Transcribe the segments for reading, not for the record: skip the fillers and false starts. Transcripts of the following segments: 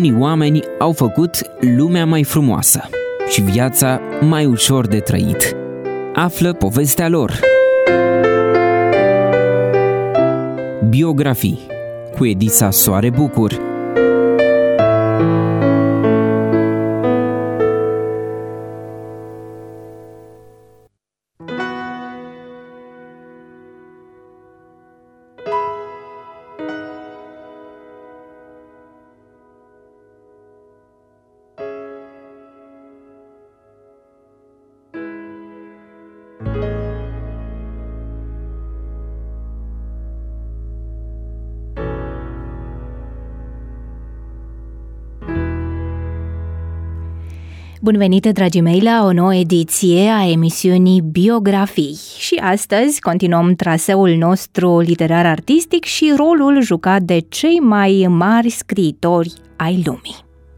unii oameni au făcut lumea mai frumoasă și viața mai ușor de trăit. Află povestea lor. Biografii cu Edisa Soare Bucur. Bun venit, dragii mei, la o nouă ediție a emisiunii Biografii. Și astăzi continuăm traseul nostru literar-artistic și rolul jucat de cei mai mari scriitori ai lumii.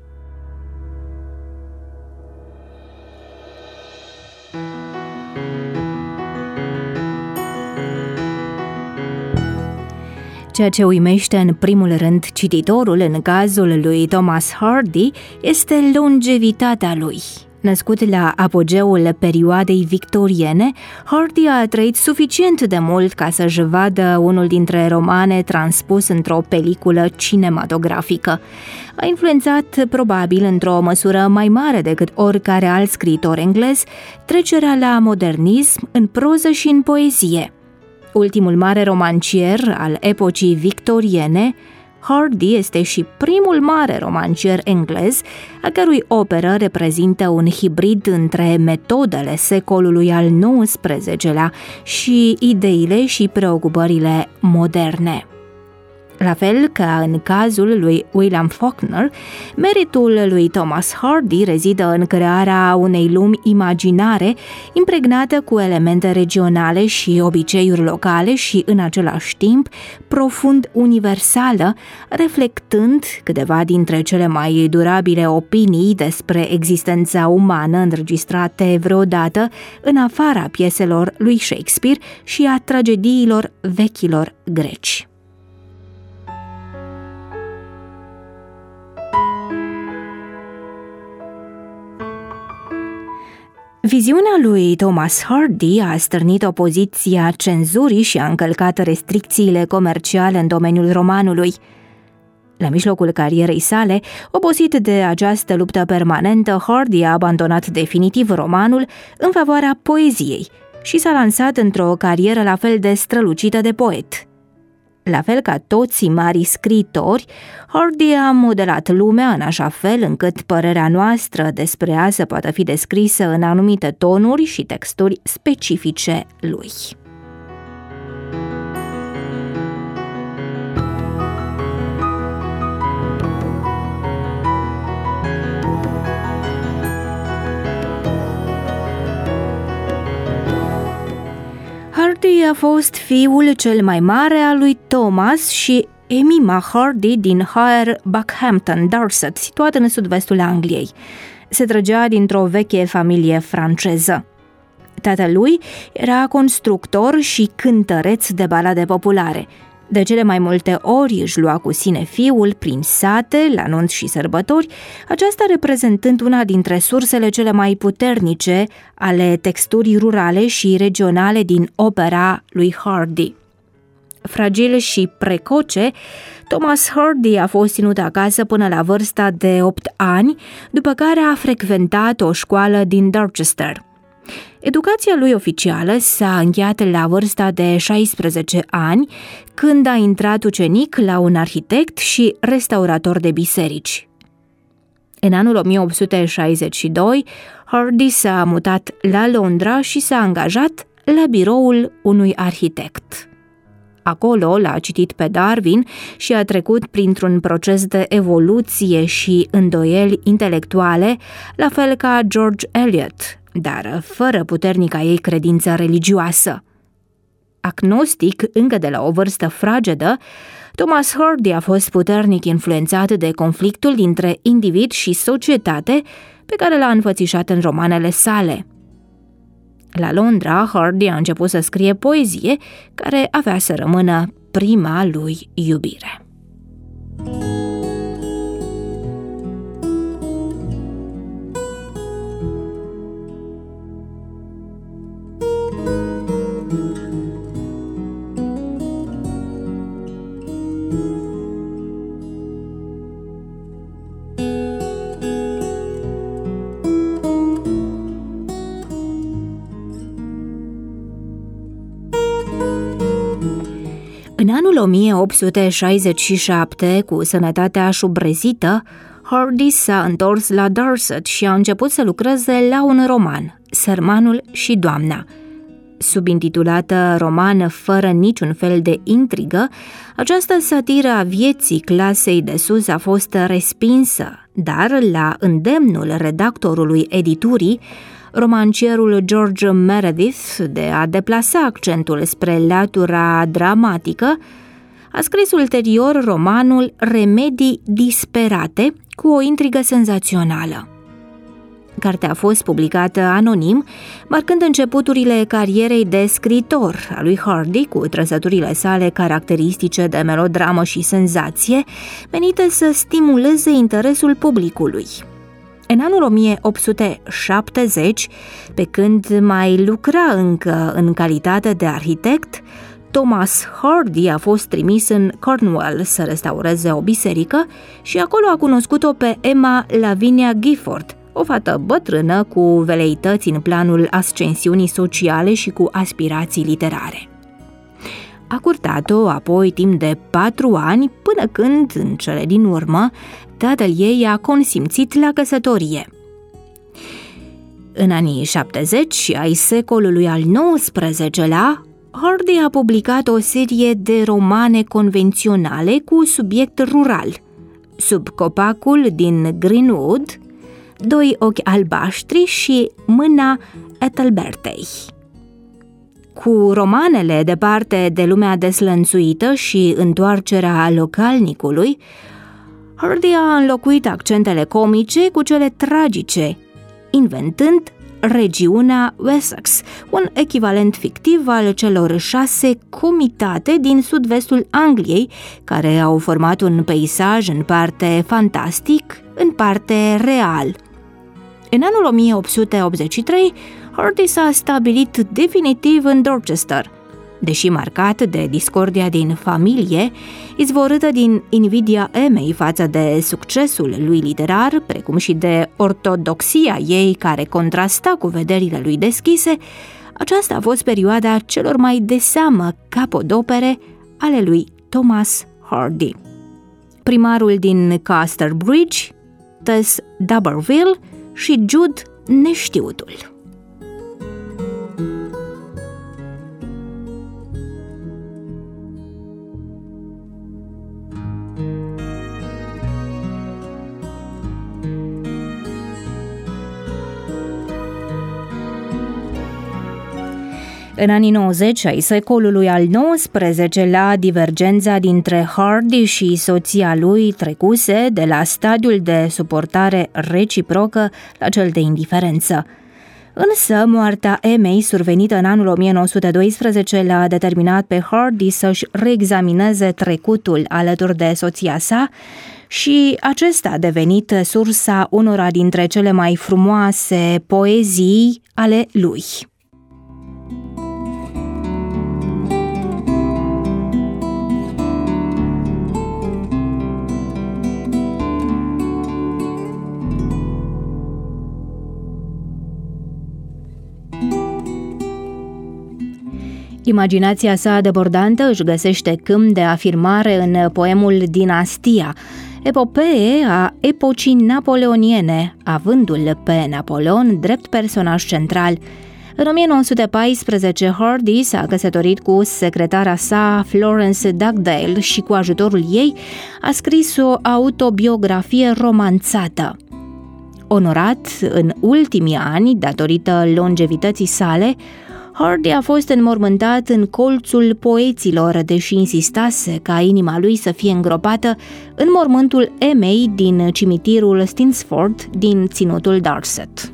Ceea ce uimește în primul rând cititorul în cazul lui Thomas Hardy este longevitatea lui. Născut la apogeul perioadei victoriene, Hardy a trăit suficient de mult ca să-și vadă unul dintre romane transpus într-o peliculă cinematografică. A influențat, probabil într-o măsură mai mare decât oricare alt scriitor englez, trecerea la modernism în proză și în poezie. Ultimul mare romancier al epocii victoriene, Hardy este și primul mare romancier englez, a cărui operă reprezintă un hibrid între metodele secolului al XIX-lea și ideile și preocupările moderne. La fel ca în cazul lui William Faulkner, meritul lui Thomas Hardy rezidă în crearea unei lumi imaginare impregnată cu elemente regionale și obiceiuri locale și, în același timp, profund universală, reflectând câteva dintre cele mai durabile opinii despre existența umană înregistrate vreodată în afara pieselor lui Shakespeare și a tragediilor vechilor greci. Viziunea lui Thomas Hardy a stârnit opoziția cenzurii și a încălcat restricțiile comerciale în domeniul romanului. La mijlocul carierei sale, obosit de această luptă permanentă, Hardy a abandonat definitiv romanul în favoarea poeziei și s-a lansat într-o carieră la fel de strălucită de poet. La fel ca toți marii scriitori, Hardy a modelat lumea în așa fel încât părerea noastră despre ea să poată fi descrisă în anumite tonuri și texturi specifice lui. Hardy a fost fiul cel mai mare al lui Thomas și Emima Hardy din Higher Buckhampton, Dorset, situat în sud-vestul Angliei. Se trăgea dintr-o veche familie franceză. Tatălui era constructor și cântăreț de balade populare. De cele mai multe ori își lua cu sine fiul prin sate, la nunți și sărbători, aceasta reprezentând una dintre sursele cele mai puternice ale texturii rurale și regionale din opera lui Hardy. Fragil și precoce, Thomas Hardy a fost ținut acasă până la vârsta de 8 ani, după care a frecventat o școală din Dorchester. Educația lui oficială s-a încheiat la vârsta de 16 ani, când a intrat ucenic la un arhitect și restaurator de biserici. În anul 1862, Hardy s-a mutat la Londra și s-a angajat la biroul unui arhitect. Acolo l-a citit pe Darwin și a trecut printr-un proces de evoluție și îndoieli intelectuale, la fel ca George Eliot, dar fără puternica ei credință religioasă. Agnostic încă de la o vârstă fragedă, Thomas Hardy a fost puternic influențat de conflictul dintre individ și societate pe care l-a înfățișat în romanele sale. La Londra, Hardy a început să scrie poezie, care avea să rămână prima lui iubire. În anul 1867, cu sănătatea șubrezită, Hardy s-a întors la Dorset și a început să lucreze la un roman, Sărmanul și Doamna. Subintitulată roman fără niciun fel de intrigă, această satiră a vieții clasei de sus a fost respinsă, dar la îndemnul redactorului editurii, romancierul George Meredith, de a deplasa accentul spre latura dramatică, a scris ulterior romanul Remedii disperate, cu o intrigă senzațională. Cartea a fost publicată anonim, marcând începuturile carierei de scriitor a lui Hardy, cu trăsăturile sale caracteristice de melodramă și senzație, menite să stimuleze interesul publicului. În anul 1870, pe când mai lucra încă în calitate de arhitect, Thomas Hardy a fost trimis în Cornwall să restaureze o biserică și acolo a cunoscut-o pe Emma Lavinia Gifford, o fată bătrână cu veleități în planul ascensiunii sociale și cu aspirații literare. A curtat-o apoi timp de 4 ani, până când, în cele din urmă, tatăl ei a consimțit la căsătorie. În anii 70 ai secolului al XIX-lea, Hardy a publicat o serie de romane convenționale cu subiect rural, Sub copacul din Greenwood, Doi ochi albaștri și Mâna Ethelbertei. Cu romanele Departe de lumea deslănțuită și Întoarcerea localnicului, Hardy a înlocuit accentele comice cu cele tragice, inventând regiunea Wessex, un echivalent fictiv al celor 6 comitate din sud-vestul Angliei, care au format un peisaj în parte fantastic, în parte real. În anul 1883, Hardy s-a stabilit definitiv în Dorchester, deși marcat de discordia din familie, izvorâtă din invidia Emei față de succesul lui literar, precum și de ortodoxia ei care contrasta cu vederile lui deschise, aceasta a fost perioada celor mai de seamă capodopere ale lui Thomas Hardy. Primarul din Casterbridge, Tess d'Aberville și Jude Neștiutul. În anii 90 ai secolului al XIX-lea, divergența dintre Hardy și soția lui trecuse de la stadiul de suportare reciprocă la cel de indiferență. Însă, moartea Emei, survenită în anul 1912, l-a determinat pe Hardy să-și reexamineze trecutul alături de soția sa și acesta a devenit sursa unora dintre cele mai frumoase poezii ale lui. Imaginația sa debordantă își găsește câmp de afirmare în poemul Dinastia, epopee a epocii napoleoniene, avându-l pe Napoleon drept personaj central. În 1914, Hardy s-a căsătorit cu secretara sa, Florence Dugdale, și cu ajutorul ei a scris o autobiografie romanțată. Onorat în ultimii ani, datorită longevității sale, Hardy a fost înmormântat în colțul poeților, deși insistase ca inima lui să fie îngropată în mormântul Emei din cimitirul Stinsford din ținutul Dorset.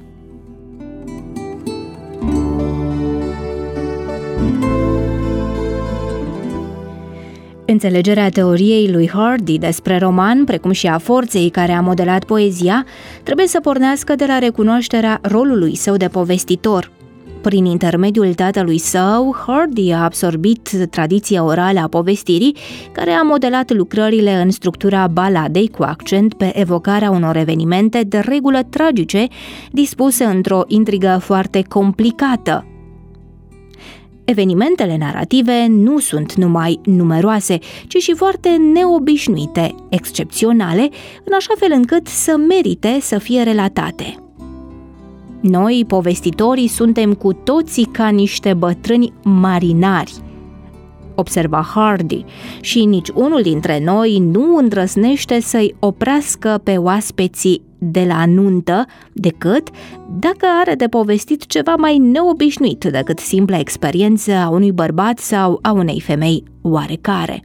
Înțelegerea teoriei lui Hardy despre roman, precum și a forței care a modelat poezia, trebuie să pornească de la recunoașterea rolului său de povestitor. Prin intermediul tatălui său, Hardy a absorbit tradiția orală a povestirii, care a modelat lucrările în structura baladei cu accent pe evocarea unor evenimente de regulă tragice, dispuse într-o intrigă foarte complicată. Evenimentele narrative nu sunt numai numeroase, ci și foarte neobișnuite, excepționale, în așa fel încât să merite să fie relatate. Noi, povestitorii, suntem cu toții ca niște bătrâni marinari, observa Hardy, și nici unul dintre noi nu îndrăznește să-i oprească pe oaspeții de la nuntă, decât dacă are de povestit ceva mai neobișnuit decât simpla experiență a unui bărbat sau a unei femei oarecare.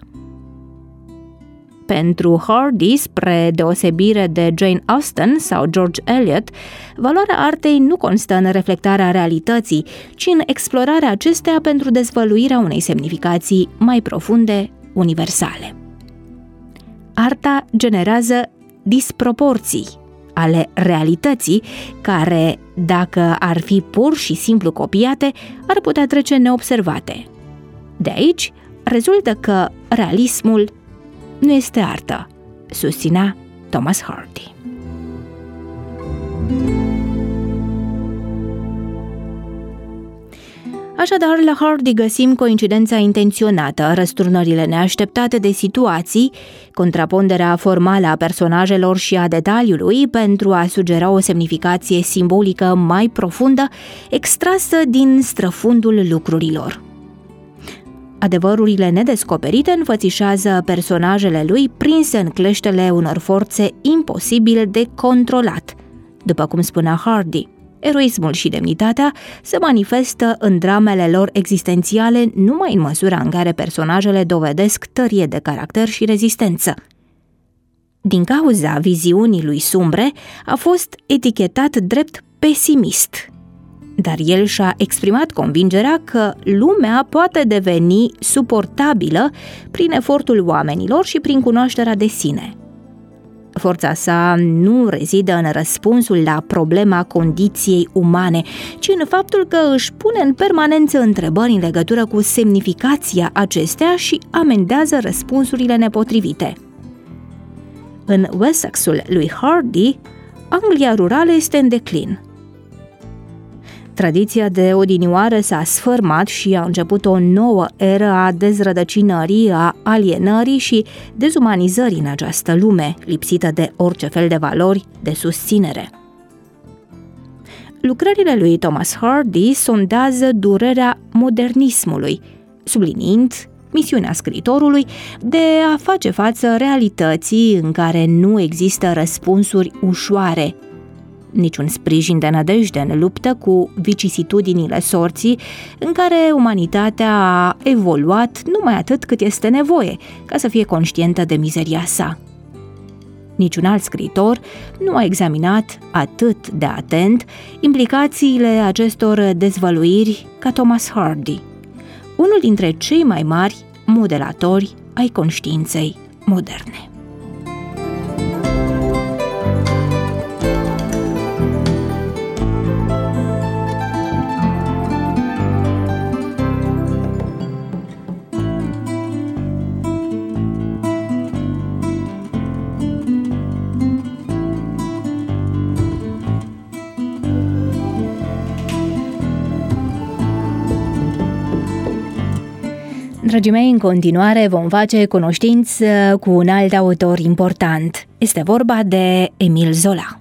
Pentru Hardy, spre deosebire de Jane Austen sau George Eliot, valoarea artei nu constă în reflectarea realității, ci în explorarea acesteia pentru dezvăluirea unei semnificații mai profunde, universale. Arta generează disproporții ale realității, care, dacă ar fi pur și simplu copiate, ar putea trece neobservate. De aici rezultă că realismul nu este artă, susținea Thomas Hardy. Așadar, la Hardy găsim coincidența intenționată, răsturnările neașteptate de situații, contraponderea formală a personajelor și a detaliului pentru a sugera o semnificație simbolică mai profundă, extrasă din străfundul lucrurilor. Adevărurile nedescoperite înfățișează personajele lui prinse în cleștele unor forțe imposibil de controlat. După cum spunea Hardy, eroismul și demnitatea se manifestă în dramele lor existențiale numai în măsura în care personajele dovedesc tărie de caracter și rezistență. Din cauza viziunii lui sumbre, a fost etichetat drept pesimist, dar el și-a exprimat convingerea că lumea poate deveni suportabilă prin efortul oamenilor și prin cunoașterea de sine. Forța sa nu rezidă în răspunsul la problema condiției umane, ci în faptul că își pune în permanență întrebări în legătură cu semnificația acesteia și amendează răspunsurile nepotrivite. În Wessexul lui Hardy, Anglia rurală este în declin. Tradiția de odinioară s-a sfărmat și a început o nouă eră a dezrădăcinării, a alienării și dezumanizării în această lume, lipsită de orice fel de valori de susținere. Lucrările lui Thomas Hardy sondează durerea modernismului, subliniind misiunea scriitorului de a face față realității în care nu există răspunsuri ușoare, niciun sprijin de nădejde în luptă cu vicisitudinile sorții în care umanitatea a evoluat numai atât cât este nevoie ca să fie conștientă de mizeria sa. Niciun alt scriitor nu a examinat atât de atent implicațiile acestor dezvăluiri ca Thomas Hardy, unul dintre cei mai mari modelatori ai conștiinței moderne. Dragii mei, în continuare vom face cunoștință cu un alt autor important. Este vorba de Émile Zola.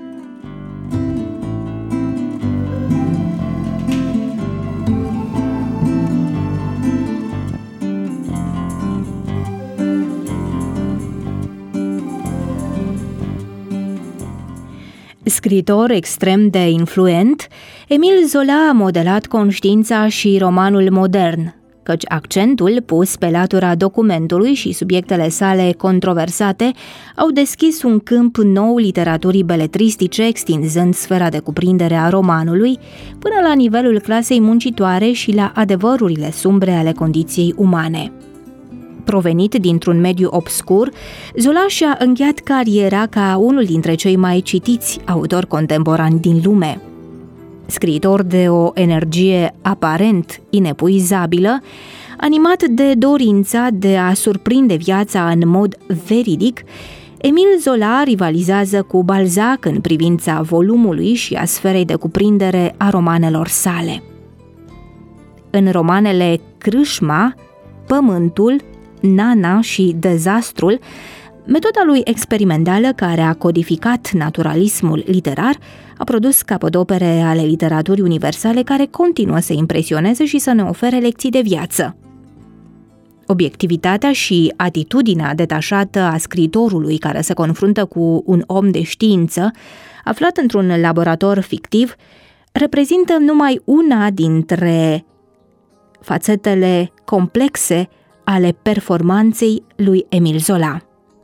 Scriitor extrem de influent, Émile Zola a modelat conștiința și romanul modern, căci accentul pus pe latura documentului și subiectele sale controversate au deschis un câmp nou literaturii beletristice, extinzând sfera de cuprindere a romanului până la nivelul clasei muncitoare și la adevărurile sumbre ale condiției umane. Provenit dintr-un mediu obscur, Zola și-a încheiat cariera ca unul dintre cei mai citiți autori contemporani din lume. Scriitor de o energie aparent inepuizabilă, animat de dorința de a surprinde viața în mod veridic, Émile Zola rivalizează cu Balzac în privința volumului și a sferei de cuprindere a romanelor sale. În romanele Crâșma, Pământul, Nana și Dezastrul, metoda lui experimentală care a codificat naturalismul literar a produs capodopere ale literaturii universale care continuă să impresioneze și să ne ofere lecții de viață. Obiectivitatea și atitudinea detașată a scriitorului care se confruntă cu un om de știință aflat într-un laborator fictiv reprezintă numai una dintre fațetele complexe ale performanței lui Émile Zola.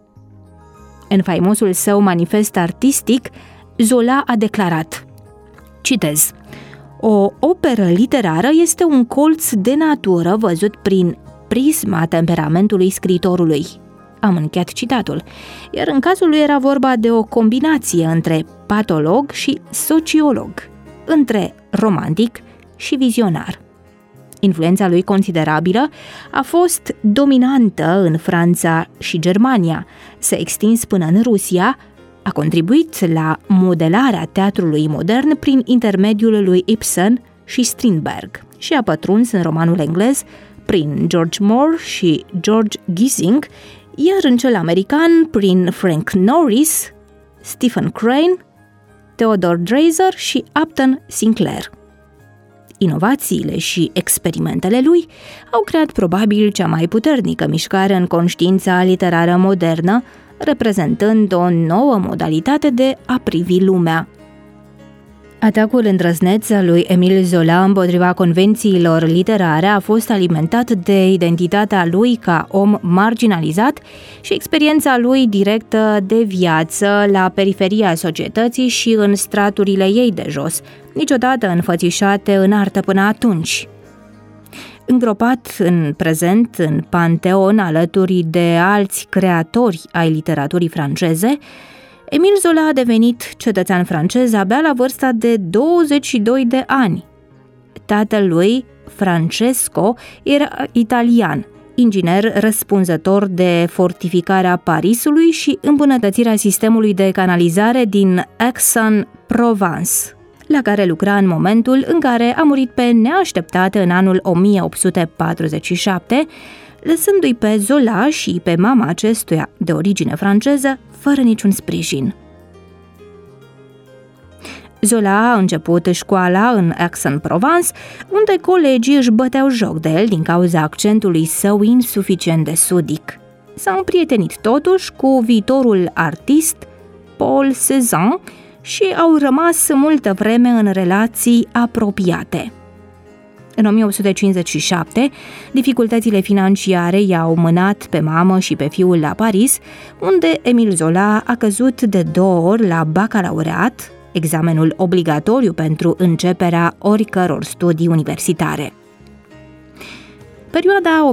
În faimosul său manifest artistic, Zola a declarat, citez, "O operă literară este un colț de natură văzut prin prisma temperamentului scriitorului." Am încheiat citatul, iar în cazul lui era vorba de o combinație între patolog și sociolog, între romantic și vizionar. Influența lui considerabilă a fost dominantă în Franța și Germania, s-a extins până în Rusia, a contribuit la modelarea teatrului modern prin intermediul lui Ibsen și Strindberg și a pătruns în romanul englez prin George Moore și George Gissing, iar în cel american prin Frank Norris, Stephen Crane, Theodore Dreiser și Upton Sinclair. Inovațiile și experimentele lui au creat probabil cea mai puternică mișcare în conștiința literară modernă, reprezentând o nouă modalitate de a privi lumea. Atacul îndrăzneț al lui Émile Zola împotriva convențiilor literare a fost alimentat de identitatea lui ca om marginalizat și experiența lui directă de viață la periferia societății și în straturile ei de jos, niciodată înfățișate în artă până atunci. Îngropat în prezent în panteon alături de alți creatori ai literaturii franceze, Émile Zola a devenit cetățean francez abia la vârsta de 22 de ani. Tatăl lui, Francesco, era italian, inginer răspunzător de fortificarea Parisului și îmbunătățirea sistemului de canalizare din Aix-en-Provence, la care lucra în momentul în care a murit pe neașteptat în anul 1847, lăsându-i pe Zola și pe mama acestuia, de origine franceză, fără niciun sprijin. Zola a început școala în Aix-en-Provence, unde colegii își băteau joc de el din cauza accentului său insuficient de sudic. S-a împrietenit totuși cu viitorul artist Paul Cézanne și au rămas multă vreme în relații apropiate. În 1857, dificultățile financiare i-au mânat pe mamă și pe fiul la Paris, unde Émile Zola a căzut de 2 ori la bacalaureat, examenul obligatoriu pentru începerea oricăror studii universitare. Perioada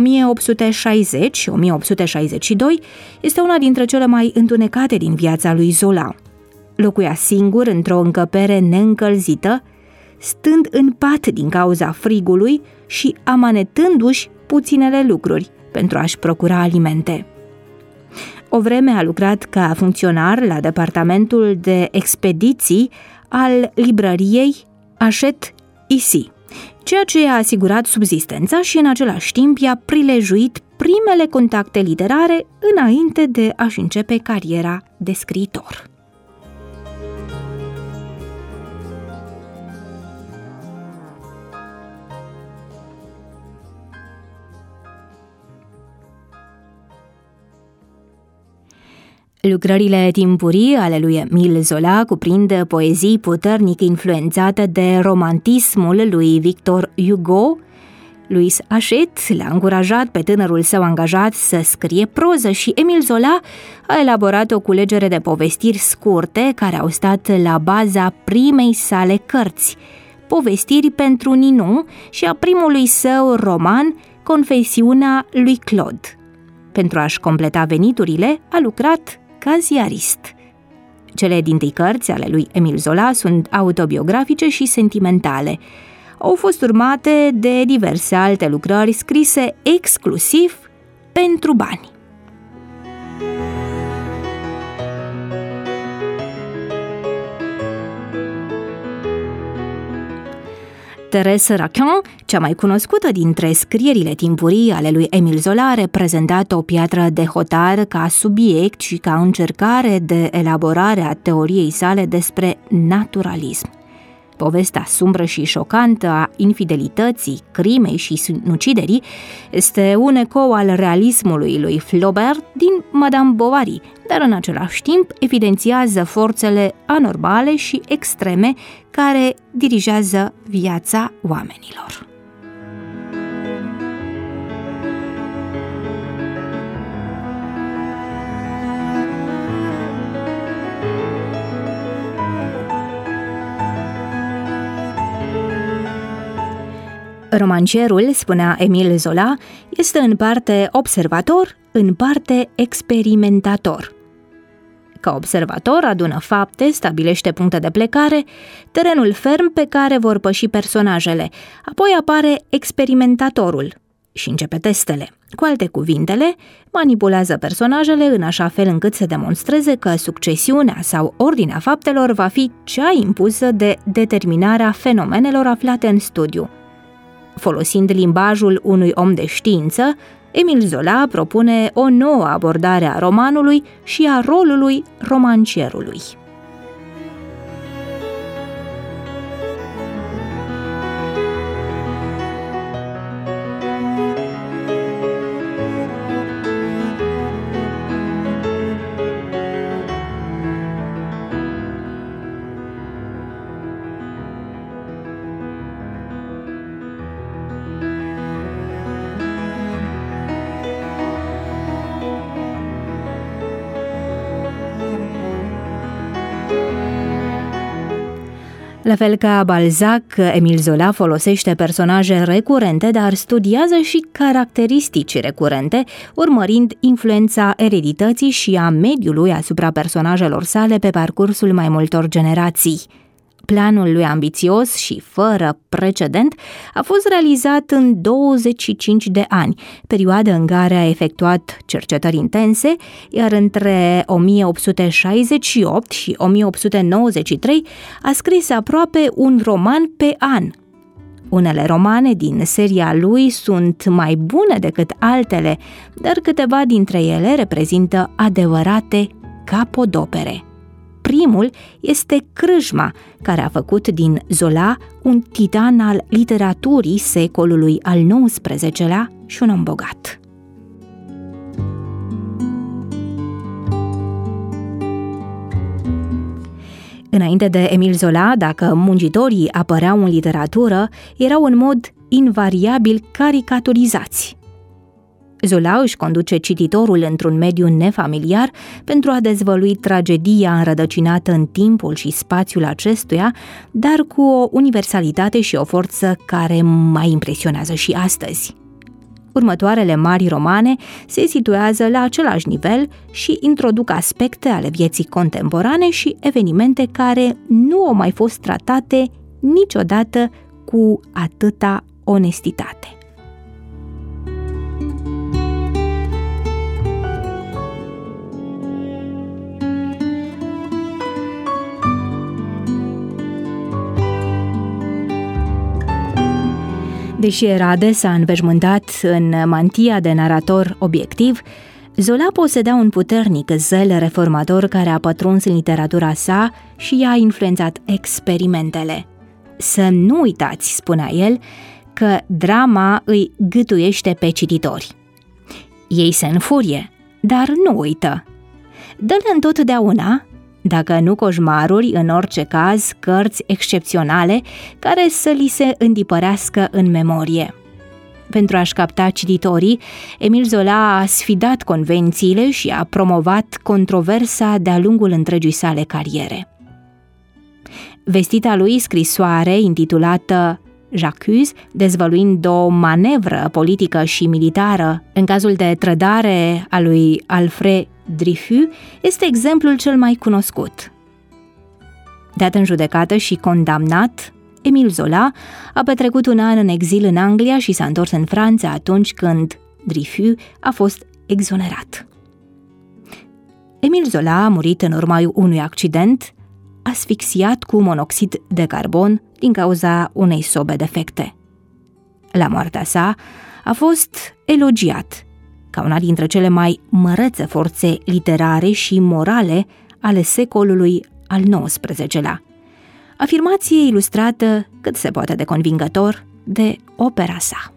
1860-1862 este una dintre cele mai întunecate din viața lui Zola. Locuia singur într-o încăpere neîncălzită, stând în pat din cauza frigului și amanetându-și puținele lucruri pentru a-și procura alimente. O vreme a lucrat ca funcționar la departamentul de expediții al librăriei Hachette Ici, ceea ce i-a asigurat subzistența și în același timp i-a prilejuit primele contacte literare înainte de a-și începe cariera de scriitor. Lucrările timpurii ale lui Émile Zola cuprind poezii puternic influențate de romantismul lui Victor Hugo. Louis Hachette l-a încurajat pe tânărul său angajat să scrie proză și Émile Zola a elaborat o culegere de povestiri scurte care au stat la baza primei sale cărți, Povestiri pentru Ninou, și a primului său roman, Confesiunea lui Claude. Pentru a-și completa veniturile, a lucrat ca ziarist. Cele dintâi cărți ale lui Émile Zola sunt autobiografice și sentimentale. Au fost urmate de diverse alte lucrări scrise exclusiv pentru bani. Thérèse Raquin, cea mai cunoscută dintre scrierile timpurii ale lui Émile Zola, a reprezentat o piatră de hotar ca subiect și ca încercare de elaborare a teoriei sale despre naturalism. Povestea sumbră și șocantă a infidelității, crimei și sinuciderii este un ecou al realismului lui Flaubert din Madame Bovary, dar în același timp evidențiază forțele anormale și extreme care dirigează viața oamenilor. Romancierul, spunea Émile Zola, este în parte observator, în parte experimentator. Ca observator adună fapte, stabilește puncte de plecare, terenul ferm pe care vor păși personajele, apoi apare experimentatorul și începe testele. Cu alte cuvintele, manipulează personajele în așa fel încât să demonstreze că succesiunea sau ordinea faptelor va fi cea impusă de determinarea fenomenelor aflate în studiu. Folosind limbajul unui om de știință, Émile Zola propune o nouă abordare a romanului și a rolului romancierului. La fel ca Balzac, Émile Zola folosește personaje recurente, dar studiază și caracteristici recurente, urmărind influența eredității și a mediului asupra personajelor sale pe parcursul mai multor generații. Planul lui ambițios și fără precedent a fost realizat în 25 de ani, perioadă în care a efectuat cercetări intense, iar între 1868 și 1893 a scris aproape un roman pe an. Unele romane din seria lui sunt mai bune decât altele, dar câteva dintre ele reprezintă adevărate capodopere. Primul este Crâșma, care a făcut din Zola un titan al literaturii secolului al XIX-lea și un om bogat. Înainte de Émile Zola, dacă muncitorii apăreau în literatură, erau în mod invariabil caricaturizați. Zola își conduce cititorul într-un mediu nefamiliar pentru a dezvălui tragedia înrădăcinată în timpul și spațiul acestuia, dar cu o universalitate și o forță care mai impresionează și astăzi. Următoarele mari romane se situează la același nivel și introduc aspecte ale vieții contemporane și evenimente care nu au mai fost tratate niciodată cu atâta onestitate. Deși era adesea înveșmântat în mantia de narator obiectiv, Zola posedea un puternic zel reformator care a pătruns în literatura sa și i-a influențat experimentele. Să nu uitați, spunea el, că drama îi gâtuiește pe cititori. Ei se înfurie, dar nu uită. Dă-le întotdeauna, dacă nu coșmaruri, în orice caz, cărți excepționale care să li se întipărească în memorie. Pentru a-și capta cititorii, Émile Zola a sfidat convențiile și a promovat controversa de-a lungul întregii sale cariere. Vestita lui scrisoare intitulată J'accuse, dezvăluind o manevră politică și militară în cazul de trădare a lui Alfred Dreyfus, este exemplul cel mai cunoscut. Dat în judecată și condamnat, Émile Zola a petrecut un an în exil în Anglia și s-a întors în Franța atunci când Dreyfus a fost exonerat. Émile Zola a murit în urma unui accident, asfixiat cu monoxid de carbon din cauza unei sobe defecte. La moartea sa a fost elogiat ca una dintre cele mai mărețe forțe literare și morale ale secolului al XIX-lea. Afirmație ilustrată cât se poate de convingător de opera sa.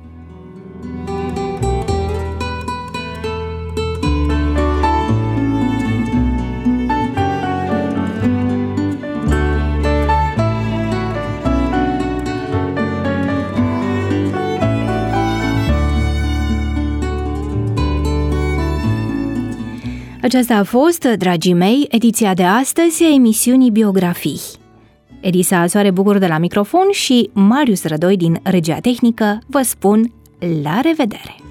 Aceasta a fost, dragii mei, ediția de astăzi a emisiunii Biografii. Elisa Soare Bucur de la microfon și Marius Rădoi din regia tehnică vă spun la revedere!